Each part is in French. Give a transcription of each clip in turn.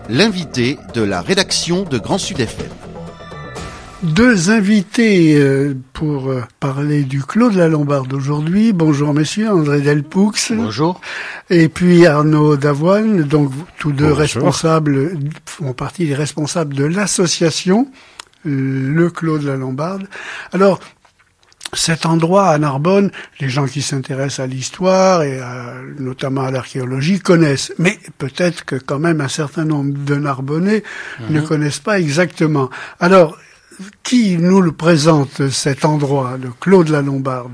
l'invité de la rédaction de Grand Sud FM. Deux invités pour parler du Clos de la Lombarde aujourd'hui. Bonjour messieurs, André Delpoux. Bonjour. Et puis Arnaud Davoine, donc tous deux Bonjour. font partie des responsables de l'association Le Clos de la Lombarde. Alors, cet endroit à Narbonne, les gens qui s'intéressent à l'histoire et notamment à l'archéologie connaissent. Mais peut-être que quand même un certain nombre de Narbonnais ne connaissent pas exactement. Alors, qui nous le présente cet endroit, le Clos de la Lombarde?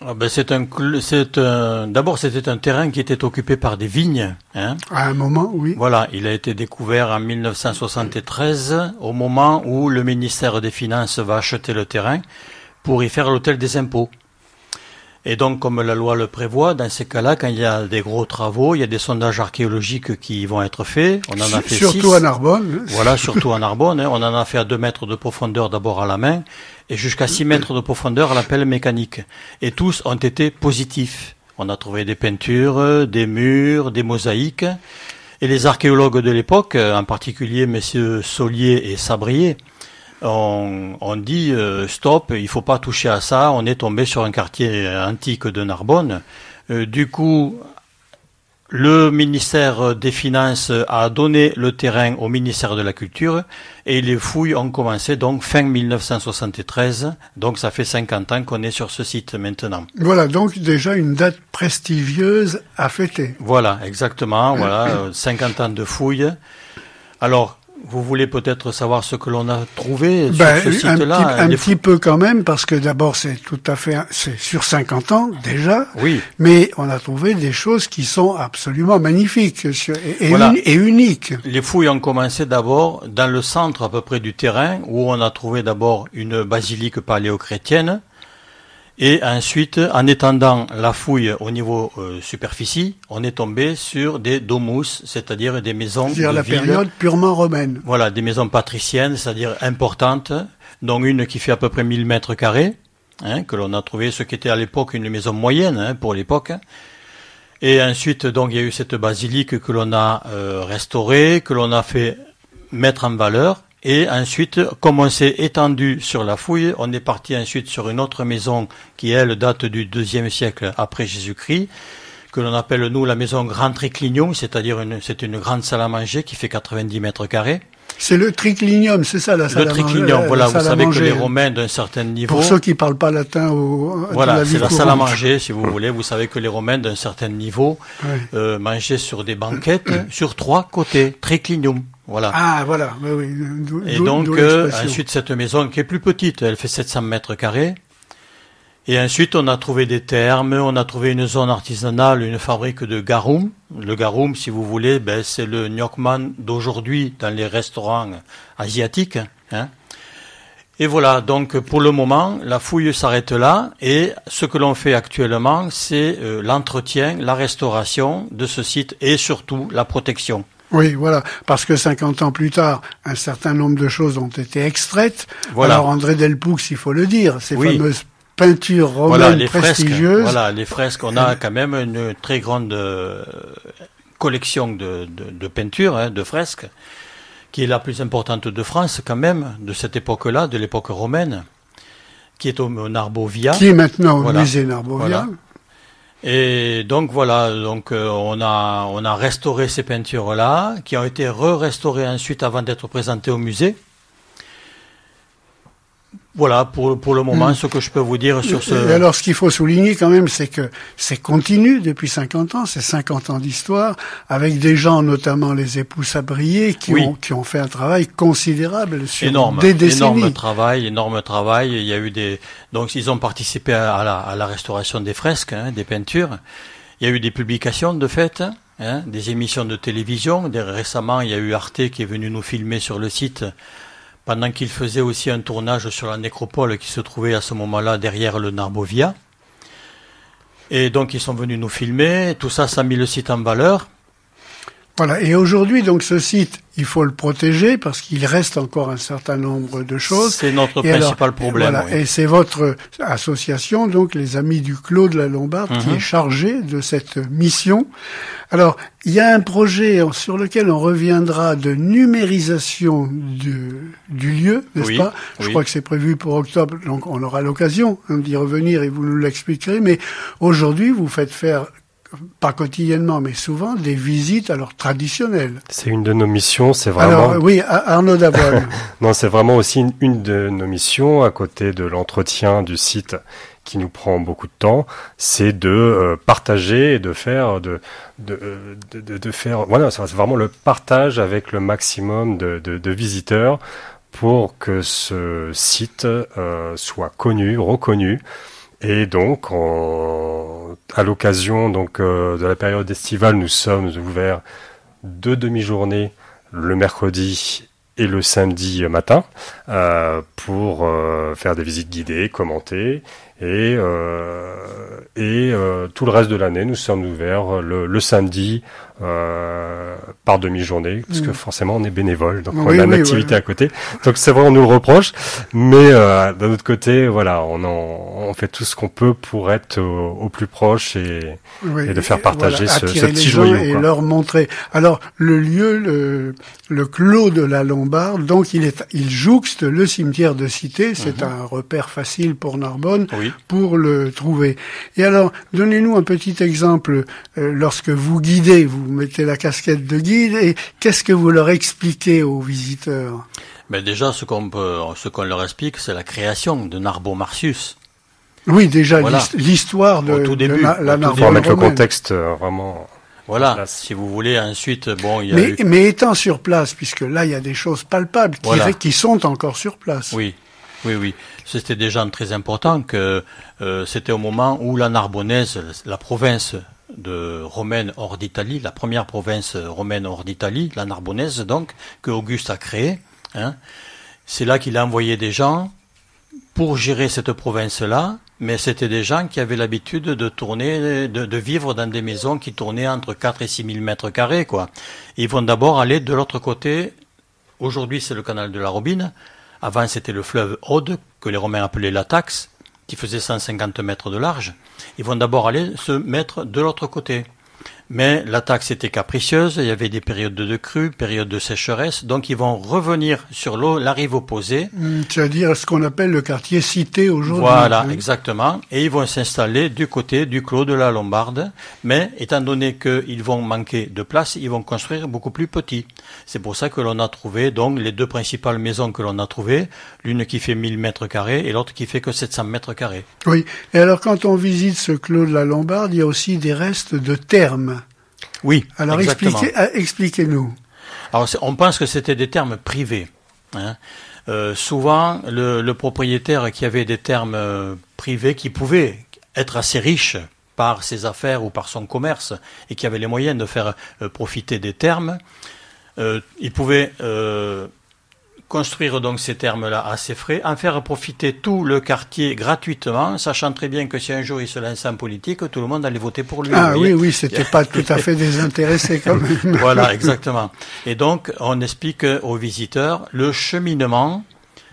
D'abord, c'était un terrain qui était occupé par des vignes. Hein. À un moment, oui. Voilà, il a été découvert en 1973, au moment où le ministère des Finances va acheter le terrain pour y faire l'hôtel des impôts. Et donc, comme la loi le prévoit, dans ces cas-là, quand il y a des gros travaux, il y a des sondages archéologiques qui vont être faits. On en a fait surtout 6. À Narbonne. Voilà, surtout à Narbonne. Hein. On en a fait à 2 mètres de profondeur d'abord à la main et jusqu'à 6 mètres de profondeur à la pelle mécanique. Et tous ont été positifs. On a trouvé des peintures, des murs, des mosaïques. Et les archéologues de l'époque, en particulier messieurs Solier et Sabrier, on dit stop, il faut pas toucher à ça. On est tombé sur un quartier antique de Narbonne. Du coup, le ministère des Finances a donné le terrain au ministère de la Culture et les fouilles ont commencé donc fin 1973. Donc ça fait 50 ans qu'on est sur ce site maintenant. Voilà, donc déjà une date prestigieuse à fêter. Voilà, exactement. Voilà, 50 ans de fouilles. Alors, vous voulez peut-être savoir ce que l'on a trouvé sur ce site-là? Un petit peu quand même, parce que d'abord c'est sur 50 ans déjà, oui. Mais on a trouvé des choses qui sont absolument magnifiques et uniques. Les fouilles ont commencé d'abord dans le centre à peu près du terrain, où on a trouvé d'abord une basilique paléochrétienne. Et ensuite, en étendant la fouille au niveau superficie, on est tombé sur des domus, c'est-à-dire des maisons de la ville. Période purement romaine. Voilà, des maisons patriciennes, c'est-à-dire importantes, dont une qui fait à peu près 1000 mètres carrés, hein, que l'on a trouvé, ce qui était à l'époque une maison moyenne, hein, pour l'époque. Et ensuite, donc, il y a eu cette basilique que l'on a restaurée, que l'on a fait mettre en valeur. Et ensuite, comme on s'est étendu sur la fouille, on est parti ensuite sur une autre maison qui, elle, date du IIe siècle après Jésus-Christ, que l'on appelle, nous, la maison Grand Triclinium, c'est-à-dire c'est une grande salle à manger qui fait 90 mètres carrés. C'est le triclinium, c'est ça, la salle à manger. Le triclinium, voilà, vous savez que les Romains d'un certain niveau... Pour ceux qui parlent pas latin voilà, c'est la salle à manger, si vous voulez. Vous savez que les Romains d'un certain niveau mangeaient sur des banquettes sur 3 côtés, triclinium. Voilà. Ah, voilà. Oui. Et donc, ensuite, cette maison qui est plus petite, elle fait 700 mètres carrés. Et ensuite, on a trouvé des thermes, on a trouvé une zone artisanale, une fabrique de garum. Le garum, si vous voulez, c'est le gnocchman d'aujourd'hui dans les restaurants asiatiques. Hein. Et voilà, donc pour le moment, la fouille s'arrête là. Et ce que l'on fait actuellement, c'est l'entretien, la restauration de ce site et surtout la protection. Oui, voilà, parce que 50 ans plus tard, un certain nombre de choses ont été extraites. Voilà. Alors André Delpoux, il faut le dire, ces fameuses peintures romaines prestigieuses. Voilà, les fresques, on a quand même une très grande collection de peintures, hein, de fresques, qui est la plus importante de France quand même, de cette époque-là, de l'époque romaine, qui est au Narbovia. Qui est maintenant au musée Narbovia. Voilà. Et donc voilà, on a restauré ces peintures-là, qui ont été re-restaurées ensuite avant d'être présentées au musée. Voilà, pour le moment, ce que je peux vous dire sur ce... Et alors, ce qu'il faut souligner quand même, c'est que c'est continu depuis 50 ans, c'est 50 ans d'histoire, avec des gens, notamment les époux Sabrier, qui ont fait un travail considérable sur des décennies. Énorme travail. Il y a eu donc ils ont participé à la restauration des fresques, hein, des peintures. Il y a eu des publications de fait, hein, des émissions de télévision. Récemment, il y a eu Arte qui est venu nous filmer sur le site, pendant qu'il faisait aussi un tournage sur la nécropole qui se trouvait à ce moment-là derrière le Narbovia. Et donc ils sont venus nous filmer, tout ça a mis le site en valeur. Voilà. Et aujourd'hui, donc, ce site, il faut le protéger parce qu'il reste encore un certain nombre de choses. C'est notre Et principal alors, problème. Voilà. Oui. Et c'est votre association, donc, les Amis du Clos de la Lombarde, qui est chargée de cette mission. Alors, il y a un projet sur lequel on reviendra de numérisation du lieu, n'est-ce pas? Je crois que c'est prévu pour octobre, donc on aura l'occasion d'y revenir et vous nous l'expliquerez. Mais aujourd'hui, vous faites faire, pas quotidiennement, mais souvent, des visites alors traditionnelles. C'est une de nos missions, c'est vraiment... Alors oui, Arnaud Davoine. Non, c'est vraiment aussi une de nos missions, à côté de l'entretien du site qui nous prend beaucoup de temps, c'est de partager et de faire voilà, c'est vraiment le partage avec le maximum de visiteurs pour que ce site soit connu, reconnu. Et donc, à l'occasion de la période estivale, nous sommes ouverts 2 demi-journées le mercredi et le samedi matin pour faire des visites guidées, commenter. Et tout le reste de l'année, nous sommes ouverts le samedi par demi-journée, parce que forcément on est bénévole, donc on a une activité à côté. Donc c'est vrai, on nous le reproche, mais d'un autre côté, voilà, on fait tout ce qu'on peut pour être au plus proche et de faire partager ce petit joyau. Et leur montrer. Alors le lieu, le Clos de la Lombarde, donc il jouxte le cimetière de Cité. C'est un repère facile pour Narbonne pour le trouver. Et alors, donnez-nous un petit exemple. Lorsque vous guidez, vous mettez la casquette de guide, et qu'est-ce que vous leur expliquez aux visiteurs? Mais déjà, ce qu'on leur explique, c'est la création de Narbo-Martius. Oui, déjà, l'histoire de la Narbonne. Pour mettre le contexte vraiment. Voilà, si vous voulez, ensuite, bon, il y a mais étant sur place, puisque là, il y a des choses palpables qui sont encore sur place. Oui. C'était déjà très important que c'était au moment où la Narbonnaise, la province romaine hors d'Italie, la première province romaine hors d'Italie, la Narbonnaise donc, que Auguste a créée. C'est là qu'il a envoyé des gens pour gérer cette province-là, mais c'était des gens qui avaient l'habitude de tourner, de vivre dans des maisons qui tournaient entre 4 et 6 000 mètres carrés, quoi. Ils vont d'abord aller de l'autre côté. Aujourd'hui, c'est le canal de la Robine. Avant, c'était le fleuve Aude, que les Romains appelaient la Taxe, qui faisait 150 mètres de large. Ils vont d'abord aller se mettre de l'autre côté. Mais la Taxe était capricieuse, il y avait des périodes de crue, périodes de sécheresse, donc ils vont revenir sur la rive opposée. C'est-à-dire ce qu'on appelle le quartier Cité aujourd'hui. Voilà, exactement. Et ils vont s'installer du côté du Clos de la Lombarde. Mais étant donné qu'ils vont manquer de place, ils vont construire beaucoup plus petit. C'est pour ça que l'on a trouvé donc les 2 principales maisons que l'on a trouvées, l'une qui fait 1000 mètres carrés et l'autre qui fait que 700 mètres carrés. Oui. Et alors quand on visite ce Clos de la Lombarde, il y a aussi des restes de thermes. Oui, alors expliquez-nous. Alors on pense que c'était des thermes privés. Souvent, le propriétaire qui avait des thermes privés, qui pouvait être assez riche par ses affaires ou par son commerce, et qui avait les moyens de faire profiter des thermes, il pouvait construire donc ces thermes-là à ses frais, en faire profiter tout le quartier gratuitement, sachant très bien que si un jour il se lançait en politique, tout le monde allait voter pour lui. Ah oui, c'était pas tout à fait désintéressé quand même. Voilà, exactement. Et donc, on explique aux visiteurs le cheminement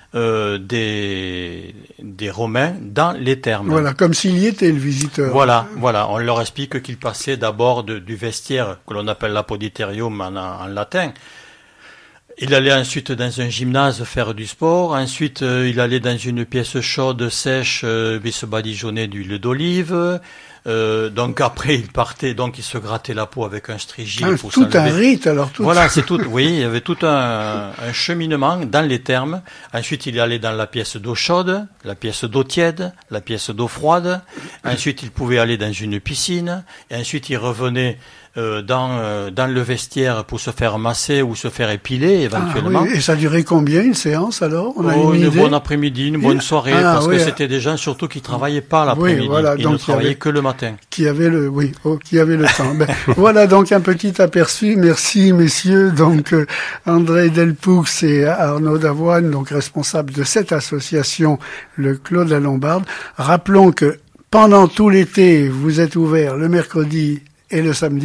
des Romains dans les thermes. Voilà, comme s'il y était le visiteur. Voilà. On leur explique qu'il passait d'abord du vestiaire, que l'on appelle l'apoditerium en latin. Il allait ensuite dans un gymnase faire du sport. Ensuite, il allait dans une pièce chaude, sèche, il se badigeonnait d'huile d'olive. Donc après, il partait, donc il se grattait la peau avec un strigile pour tout s'enlever. Un rite, alors. Voilà, c'est tout. Oui, il y avait tout un cheminement dans les thermes. Ensuite, il allait dans la pièce d'eau chaude, la pièce d'eau tiède, la pièce d'eau froide. Ensuite, il pouvait aller dans une piscine. Et ensuite, il revenait dans le vestiaire pour se faire masser ou se faire épiler éventuellement. Oui. Et ça durait combien une séance alors? Une bonne après-midi, une bonne soirée, parce que c'était des gens surtout qui travaillaient pas l'après-midi. Voilà, ils ne travaillaient que le matin. Qui avait le temps. Voilà donc un petit aperçu. Merci messieurs. Donc André Delpoux et Arnaud Davoine, donc responsables de cette association, le Clos de la Lombarde. Rappelons que pendant tout l'été, vous êtes ouverts le mercredi et le samedi.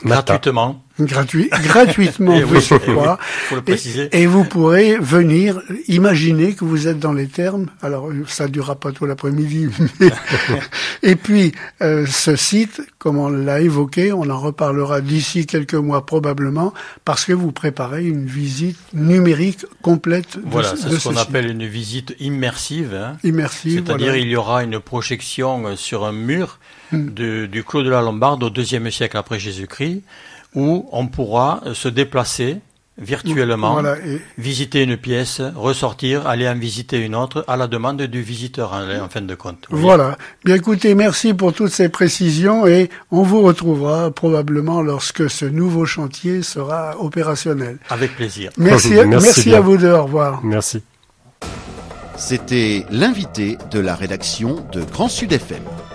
Gratuitement. Gratuitement, Et vous oui, savez et quoi. oui, faut le préciser. Et vous pourrez venir, imaginer que vous êtes dans les thermes. Alors, ça durera pas tout l'après-midi. Mais... Et puis, ce site, comme on l'a évoqué, on en reparlera d'ici quelques mois probablement, parce que vous préparez une visite numérique complète de Voilà, c'est de ce qu'on site. appelle une visite immersive. Hein. Immersive. C'est-à-dire, voilà. il y aura une projection sur un mur du Clos de la Lombarde au IIe siècle après Jésus-Christ, où on pourra se déplacer virtuellement, Voilà, et visiter une pièce, ressortir, aller en visiter une autre, à la demande du visiteur, en fin de compte. Oui. voilà. Bien écoutez, merci pour toutes ces précisions et on vous retrouvera probablement lorsque ce nouveau chantier sera opérationnel. Avec plaisir. Merci bien. à vous deux, au revoir. Merci. C'était l'invité de la rédaction de Grand Sud FM.